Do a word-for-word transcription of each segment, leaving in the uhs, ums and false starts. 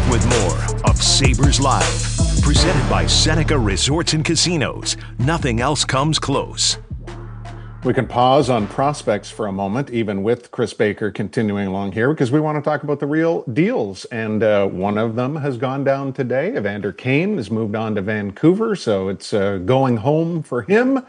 back with more of Sabres Live, presented by Seneca Resorts and Casinos. Nothing else comes close. We can pause on prospects for a moment, even with Chris Baker continuing along here, because we want to talk about the real deals. And uh, one of them has gone down today. Evander Kane has moved on to Vancouver, so it's uh, going home for him.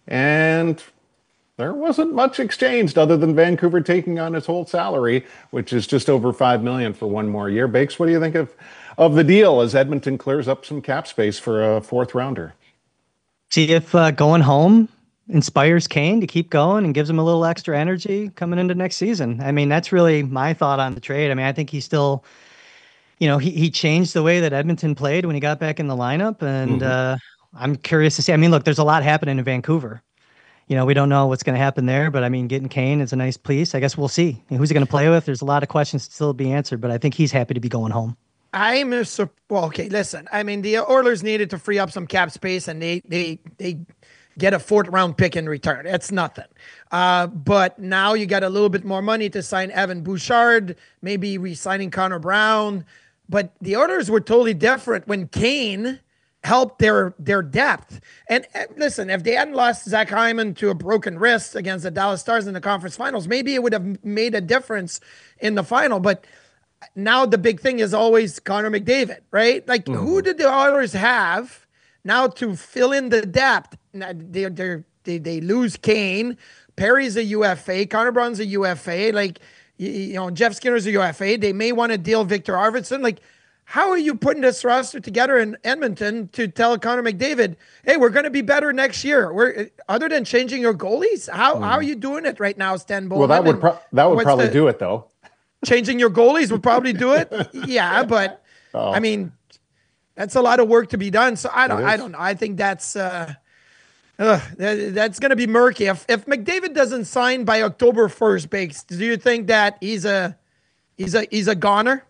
And there wasn't much exchanged other than Vancouver taking on his whole salary, which is just over five million dollars for one more year. Bakes, what do you think of, of the deal as Edmonton clears up some cap space for a fourth rounder? See if uh, going home inspires Kane to keep going and gives him a little extra energy coming into next season. I mean, that's really my thought on the trade. I mean, I think he's still, you know, he, he changed the way that Edmonton played when he got back in the lineup. And mm-hmm. uh, I'm curious to see. I mean, look, there's a lot happening in Vancouver. You know, we don't know what's going to happen there, but I mean, getting Kane is a nice piece. I guess we'll see. I mean, who's he going to play with? There's a lot of questions to still be answered, but I think he's happy to be going home. I'm a, well, okay, listen. I mean, the Oilers needed to free up some cap space, and they they they get a fourth round pick in return. That's nothing. Uh, but now you got a little bit more money to sign Evan Bouchard, maybe re-signing Connor Brown. But the Oilers were totally different when Kane helped their their depth. And uh, listen, if they hadn't lost Zach Hyman to a broken wrist against the Dallas Stars in the conference finals, maybe it would have made a difference in the final. But now the big thing is always Connor McDavid, right? Like, mm-hmm. who did the Oilers have now to fill in the depth? They they they lose Kane. Perry's a U F A. Connor Brown's a U F A. Like, you, you know, Jeff Skinner's a U F A. They may want to deal Victor Arvidsson. Like, how are you putting this roster together in Edmonton to tell Connor McDavid, hey, we're going to be better next year? We're other than changing your goalies. How mm. how are you doing it right now, Stan Bowman? Well, that would pro- that would probably the, do it though. Changing your goalies would probably do it. Yeah, but oh. I mean, that's a lot of work to be done. So I don't I don't know. I think that's. Uh, Uh, that, that's going to be murky. If if McDavid doesn't sign by October first, Bakes, do you think that he's a he's a he's a goner?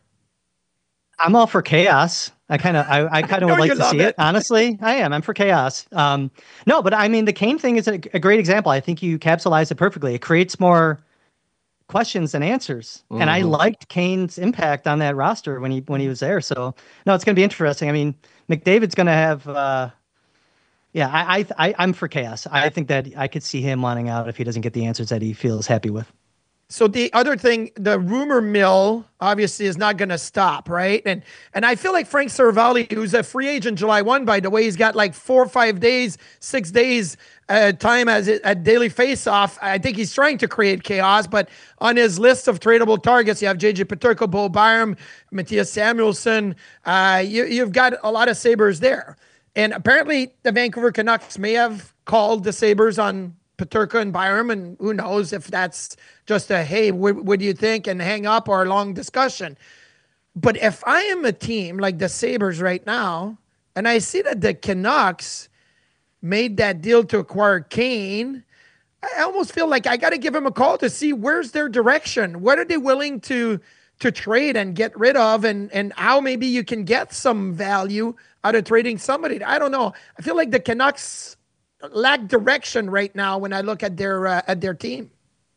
I'm all for chaos. I kind of I, I kind of would like to see it. it. Honestly, I am. I'm for chaos. Um, no, but I mean the Kane thing is a, a great example. I think you capsulized it perfectly. It creates more questions than answers, mm-hmm. and I liked Kane's impact on that roster when he when he was there. So no, it's going to be interesting. I mean, McDavid's going to have. Uh, Yeah, I, I, I'm for chaos. I think that I could see him wanting out if he doesn't get the answers that he feels happy with. So the other thing, the rumor mill obviously is not going to stop, right? And and I feel like Frank Seravalli, who's a free agent July first, by the way, he's got like four or five days, six days uh, time as it, at daily face-off. I think he's trying to create chaos, but on his list of tradable targets, you have J J Peterka, Bo Byram, Matthias Samuelsson. Uh, you, you've got a lot of Sabres there. And apparently the Vancouver Canucks may have called the Sabres on Peterka and Byram, and who knows if that's just a, hey, what, what do you think, and hang up, or a long discussion. But if I am a team like the Sabres right now, and I see that the Canucks made that deal to acquire Kane, I almost feel like I got to give him a call to see where's their direction. What are they willing to to trade and get rid of, and and how maybe you can get some value out of trading somebody. I don't know. I feel like the Canucks lack direction right now when I look at their uh, at their team.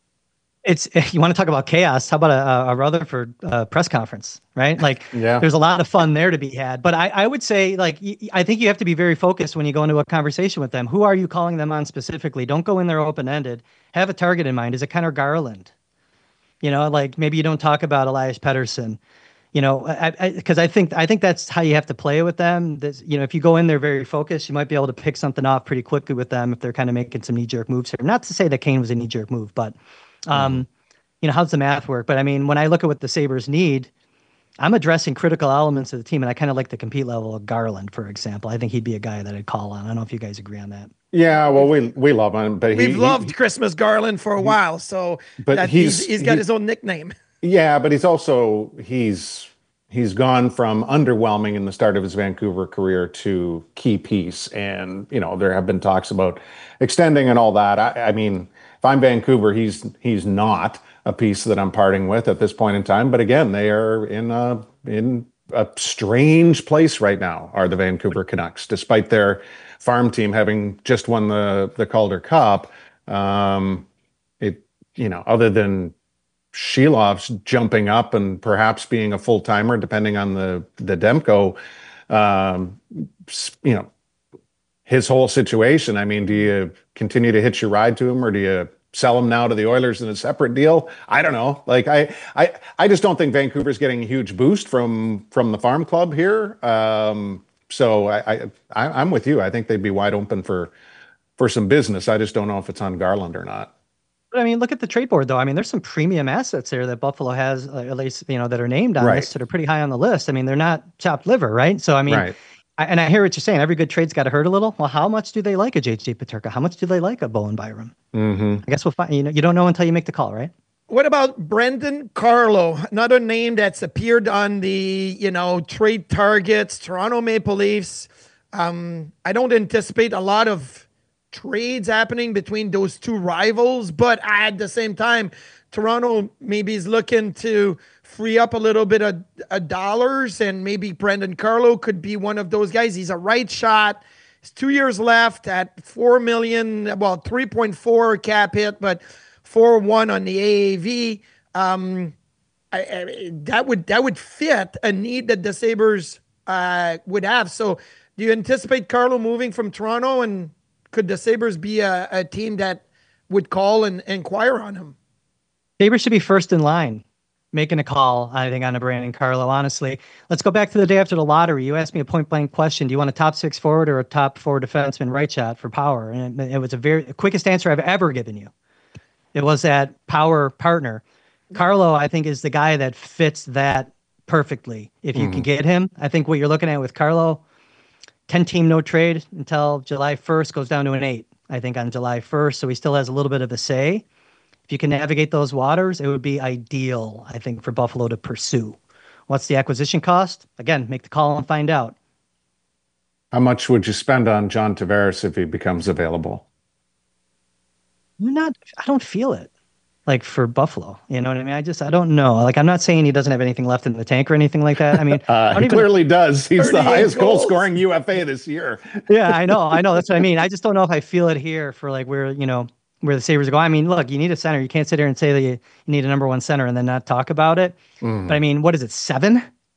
It's you want to talk about chaos? How about a, a Rutherford uh, press conference, right? Like, yeah. There's a lot of fun there to be had. But I, I would say, like, I think you have to be very focused when you go into a conversation with them. Who are you calling them on specifically? Don't go in there open-ended. Have a target in mind. Is it Connor Garland? You know, like maybe you don't talk about Elias Pettersson. You know, because I, I, I think I think that's how you have to play with them. This, you know, if you go in there very focused, you might be able to pick something off pretty quickly with them if they're kind of making some knee-jerk moves here. Not to say that Kane was a knee-jerk move, but, um, mm-hmm. you know, how's the math work? But, I mean, when I look at what the Sabres need, I'm addressing critical elements of the team, and I kind of like the compete level of Garland, for example. I think he'd be a guy that I'd call on. I don't know if you guys agree on that. Yeah, well, we we love him, but we've he, loved he, Christmas Garland for a he, while, so but that he's, he's he's got he, his own nickname. Yeah, but he's also he's he's gone from underwhelming in the start of his Vancouver career to key piece, and you know there have been talks about extending and all that. I, I mean, if I'm Vancouver, he's he's not a piece that I'm parting with at this point in time. But again, they are in a in a strange place right now. Are the Vancouver Canucks, despite their farm team having just won the the Calder Cup? Um, it you know other than Shelov's jumping up and perhaps being a full timer, depending on the the Demko, um, you know, his whole situation. I mean, do you continue to hitch your ride to him, or do you sell him now to the Oilers in a separate deal? I don't know. Like I, I, I just don't think Vancouver's getting a huge boost from from the farm club here. Um, so I, I, I, I'm with you. I think they'd be wide open for for some business. I just don't know if it's on Garland or not. But I mean, look at the trade board, though. I mean, there's some premium assets there that Buffalo has, uh, at least, you know, that are named on Right. this, that are pretty high on the list. I mean, they're not chopped liver, right? So, I mean, Right. I, and I hear what you're saying. Every good trade's got to hurt a little. Well, how much do they like a J J Peterka? How much do they like a Bowen Byram? Mm-hmm. I guess we'll find, you know, you don't know until you make the call, right? What about Brendan Carlo? Another name that's appeared on the, you know, trade targets, Toronto Maple Leafs. Um, I don't anticipate a lot of trades happening between those two rivals, but at the same time, Toronto maybe is looking to free up a little bit of, of dollars, and maybe Brendan Carlo could be one of those guys. He's a right shot. He's two years left at four million, well, three point four cap hit, but four one on the A A V. Um, I, I, that would that would fit a need that the Sabres uh, would have. So, do you anticipate Carlo moving from Toronto, and could the Sabres be a, a team that would call and inquire on him? Sabres should be first in line making a call, I think, on a Brandon Carlo, honestly. Let's go back to the day after the lottery. You asked me a point-blank question. Do you want a top six forward or a top four defenseman right shot for power? And it, it was a very the quickest answer I've ever given you. It was that power partner. Carlo, I think, is the guy that fits that perfectly. If you mm-hmm. can get him, I think what you're looking at with Carlo, ten-team no trade until July first, goes down to an eight, I think, on July first. So he still has a little bit of a say. If you can navigate those waters, it would be ideal, I think, for Buffalo to pursue. What's the acquisition cost? Again, make the call and find out. How much would you spend on John Tavares if he becomes available? You're not, I don't feel it. Like for Buffalo, you know what I mean? I just, I don't know. Like, I'm not saying he doesn't have anything left in the tank or anything like that. I mean, uh, I he even, clearly does. He's the highest goals. goal scoring U F A this year. Yeah, I know. I know. That's what I mean. I just don't know if I feel it here for like where, you know, where the Sabres go. I mean, look, you need a center. You can't sit here and say that you, you need a number one center and then not talk about it. Mm. But I mean, what is it? Seven?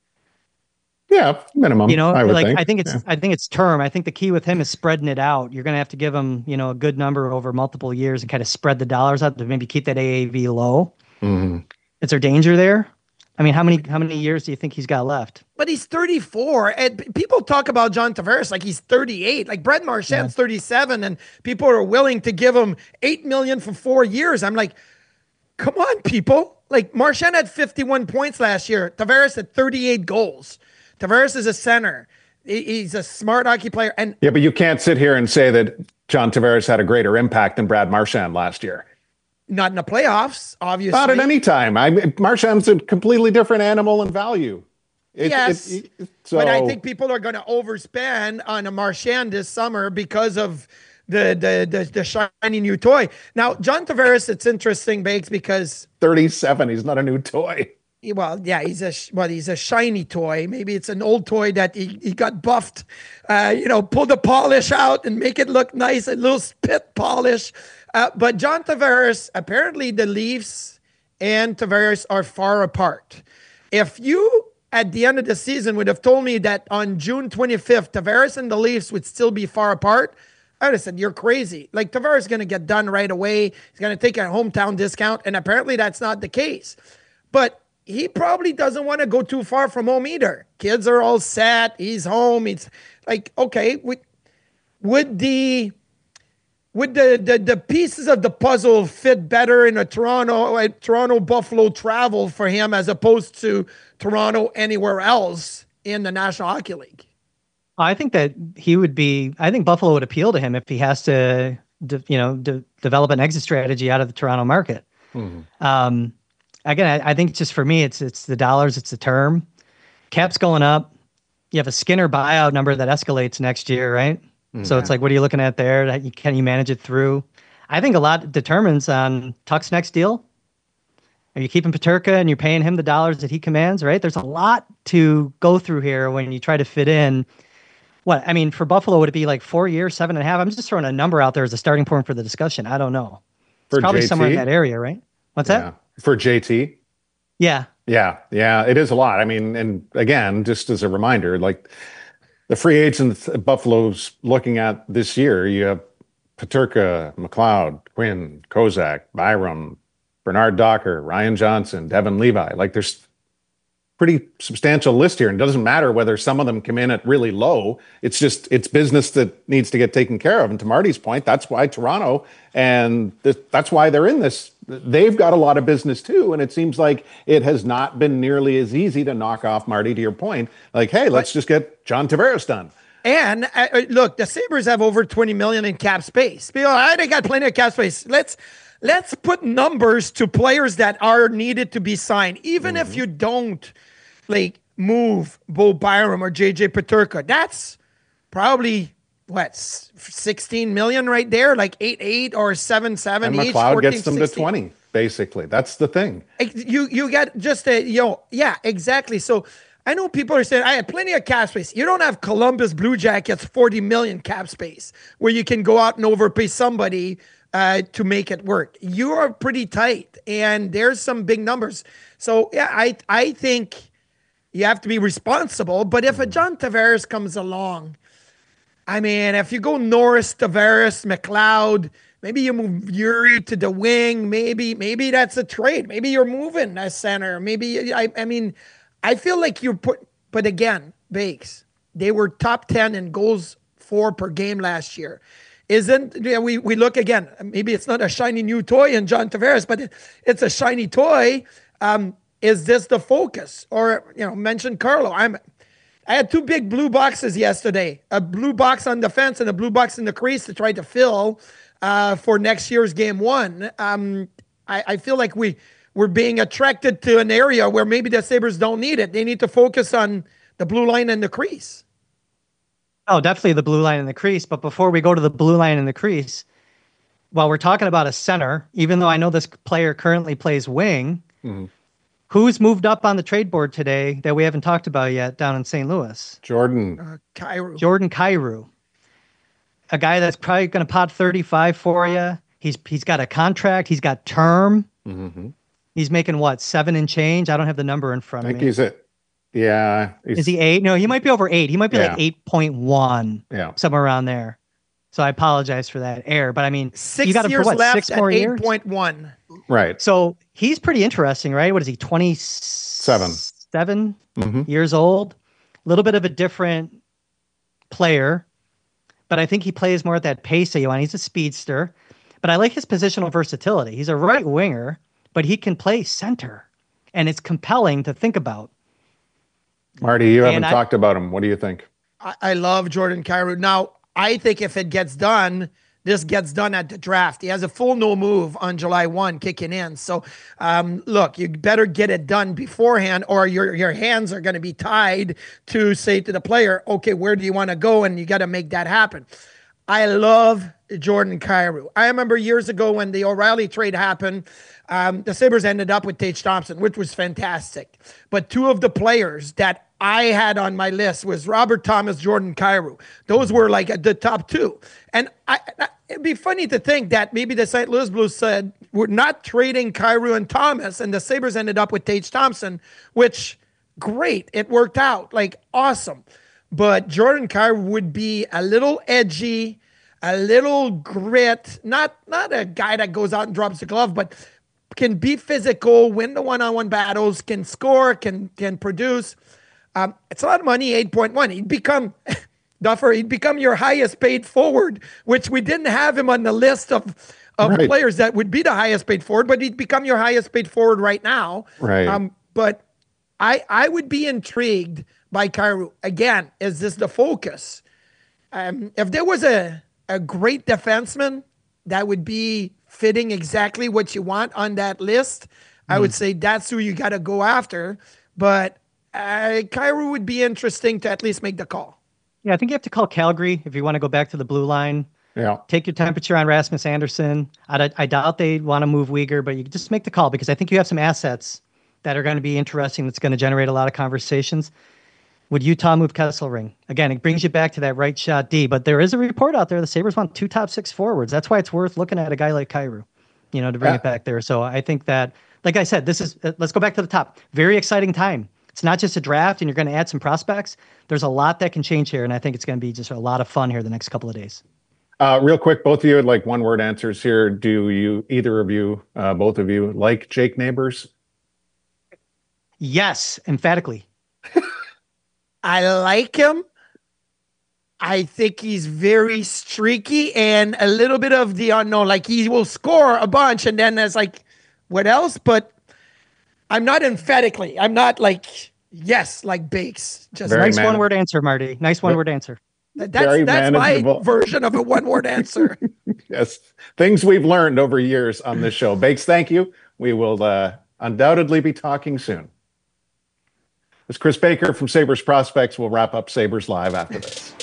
Yeah, minimum. You know, I would like think. I think it's yeah. I think it's term. I think the key with him is spreading it out. You're going to have to give him, you know, a good number over multiple years and kind of spread the dollars out to maybe keep that A A V low. Mm-hmm. Is there danger there? I mean, how many how many years do you think he's got left? But he's thirty-four, and people talk about John Tavares like he's thirty-eight. Like Brett Marchand's yeah. thirty-seven, and people are willing to give him eight million for four years. I'm like, come on, people! Like Marchand had fifty-one points last year. Tavares had thirty-eight goals. Tavares is a center. He's a smart hockey player. And yeah, but you can't sit here and say that John Tavares had a greater impact than Brad Marchand last year. Not in the playoffs, obviously. Not at any time. I mean, Marchand's a completely different animal in value. It, yes, it, it, so. But I think people are going to overspend on a Marchand this summer because of the the the, the shiny new toy. Now, John Tavares, it's interesting, Bakes, because thirty-seven. He's not a new toy. Well, yeah, he's a well, he's a shiny toy. Maybe it's an old toy that he, he got buffed. Uh, you know, pull the polish out and make it look nice, a little spit polish. Uh, but John Tavares, apparently the Leafs and Tavares are far apart. If you, at the end of the season, would have told me that on June twenty-fifth, Tavares and the Leafs would still be far apart, I would have said, you're crazy. Like, Tavares is going to get done right away. He's going to take a hometown discount, and apparently that's not the case. But he probably doesn't want to go too far from home either. Kids are all set. He's home. It's like, okay, would, would the... Would the, the the pieces of the puzzle fit better in a Toronto a Toronto Buffalo travel for him as opposed to Toronto anywhere else in the National Hockey League? I think that he would be. I think Buffalo would appeal to him if he has to, de, you know, de, develop an exit strategy out of the Toronto market. Mm-hmm. Um, again, I, I think just for me, it's it's the dollars, it's the term. Cap's going up. You have a Skinner buyout number that escalates next year, right? So it's like, what are you looking at there? Can you manage it through? I think a lot determines on Tuck's next deal. Are you keeping Peterka and you're paying him the dollars that he commands, right? There's a lot to go through here when you try to fit in. What, I mean, for Buffalo, would it be like four years, seven and a half? I'm just throwing a number out there as a starting point for the discussion. I don't know. It's for probably J T? Somewhere in that area, right? What's yeah. that? For J T? Yeah. Yeah, yeah, it is a lot. I mean, and again, just as a reminder, like the free agents Buffalo's looking at this year, you have Peterka, McLeod, Quinn, Kozak, Byram, Bernard Docker, Ryan Johnson, Devin Levi. Like there's pretty substantial list here. And it doesn't matter whether some of them come in at really low. It's just, it's business that needs to get taken care of. And to Marty's point, that's why Toronto, and th- that's why they're in this. They've got a lot of business too. And it seems like it has not been nearly as easy to knock off Marty, to your point. Like, hey, let's just get John Tavares done. And uh, look, the Sabres have over twenty million in cap space. You know, they got plenty of cap space. Let's, let's put numbers to players that are needed to be signed. Even mm-hmm. if you don't like move Bo Byram or J J Peterka, that's probably what, sixteen million right there, like eight eight or seven seven. And each, McLeod fourteen, gets them sixteen. to twenty, basically. That's the thing. You you got just a you know yeah exactly. So I know people are saying I have plenty of cap space. You don't have Columbus Blue Jackets forty million cap space where you can go out and overpay somebody uh, to make it work. You are pretty tight, and there's some big numbers. So yeah, I I think you have to be responsible. But if a John Tavares comes along, I mean, if you go Norris, Tavares, McLeod, maybe you move Yuri to the wing. Maybe maybe that's a trade. Maybe you're moving a center. Maybe I I mean. I feel like you're put, but again, Bakes, they were top ten in goals for per game last year. Isn't, yeah, we, we look again, maybe it's not a shiny new toy in John Tavares, but it, it's a shiny toy. Um, is this the focus? Or, you know, mention Carlo. I'm, I had two big blue boxes yesterday, a blue box on defense and a blue box in the crease to try to fill uh, for next year's game one. Um, I, I feel like we, We're being attracted to an area where maybe the Sabres don't need it. They need to focus on the blue line and the crease. Oh, definitely the blue line and the crease. But before we go to the blue line and the crease, while we're talking about a center, even though I know this player currently plays wing, mm-hmm. who's moved up on the trade board today that we haven't talked about yet down in Saint Louis? Jordan. Uh, Kyrou. Jordan Kyrou. A guy that's probably going to pot thirty-five for you. He's He's got a contract. He's got term. Mm-hmm. He's making what, seven and change? I don't have the number in front of me. I think me. he's at, yeah. He's, Is he eight? No, he might be over eight. He might be yeah. like eight point one, yeah. somewhere around there. So I apologize for that error. But I mean, six you got him years for what, left six at more eight years? eight point one. Right. So he's pretty interesting, right? What is he, twenty-seven Seven. Mm-hmm. years old? A little bit of a different player, but I think he plays more at that pace that you want. He's a speedster, but I like his positional versatility. He's a right winger, but he can play center, and it's compelling to think about. Marty, you haven't I, talked about him. What do you think? I, I love Jordan Kyrou. Now, I think if it gets done, this gets done at the draft. He has a full no move on July first kicking in. So, um, look, you better get it done beforehand, or your, your hands are going to be tied to say to the player, okay, where do you want to go? And you got to make that happen. I love Jordan Kyrou. I remember years ago when the O'Reilly trade happened, um, the Sabres ended up with Tage Thompson, which was fantastic. But two of the players that I had on my list was Robert Thomas, Jordan Kyrou. Those were like the top two. And I, I, it'd be funny to think that maybe the Saint Louis Blues said, we're not trading Kyrou and Thomas, and the Sabres ended up with Tage Thompson, which, great. It worked out. Like, awesome. But Jordan Kyrou would be a little edgy, a little grit, not not a guy that goes out and drops the glove, but can be physical, win the one-on-one battles, can score, can can produce. Um, it's a lot of money, eight point one. He'd become, Duffer, he'd become your highest paid forward, which we didn't have him on the list of, of right. players that would be the highest paid forward, but he'd become your highest paid forward right now. Right. Um, but I I would be intrigued by Kyrou. Again, is this the focus? Um, if there was a, a great defenseman that would be fitting exactly what you want on that list, mm. I would say that's who you got to go after. But uh, Kyrou would be interesting to at least make the call. Yeah, I think you have to call Calgary if you want to go back to the blue line. Yeah. Take your temperature on Rasmus Anderson. I, I doubt they want to move Uyghur, but you can just make the call because I think you have some assets that are going to be interesting that's going to generate a lot of conversations. Would Utah move Kesselring? Again, it brings you back to that right shot D, but there is a report out there. The Sabres want two top six forwards. That's why it's worth looking at a guy like Kyrou, you know, to bring yeah. it back there. So I think that like I said, this is, uh, let's go back to the top. Very exciting time. It's not just a draft and you're going to add some prospects. There's a lot that can change here. And I think it's going to be just a lot of fun here the next couple of days. Uh, real quick, both of you had like one word answers here. Do you, either of you, uh, both of you like Jake Neighbors? Yes, emphatically. I like him. I think he's very streaky and a little bit of the unknown. Like he will score a bunch and then there's like, what else? But I'm not emphatically. I'm not like, yes, like Bakes. Just Very nice man- one word answer, Marty. Nice one word answer. that's very that's my manageable. version of a one word answer. Yes. Things we've learned over years on this show. Bakes, thank you. We will uh, undoubtedly be talking soon. This is Chris Baker from Sabres Prospects. We'll wrap up Sabres Live after this.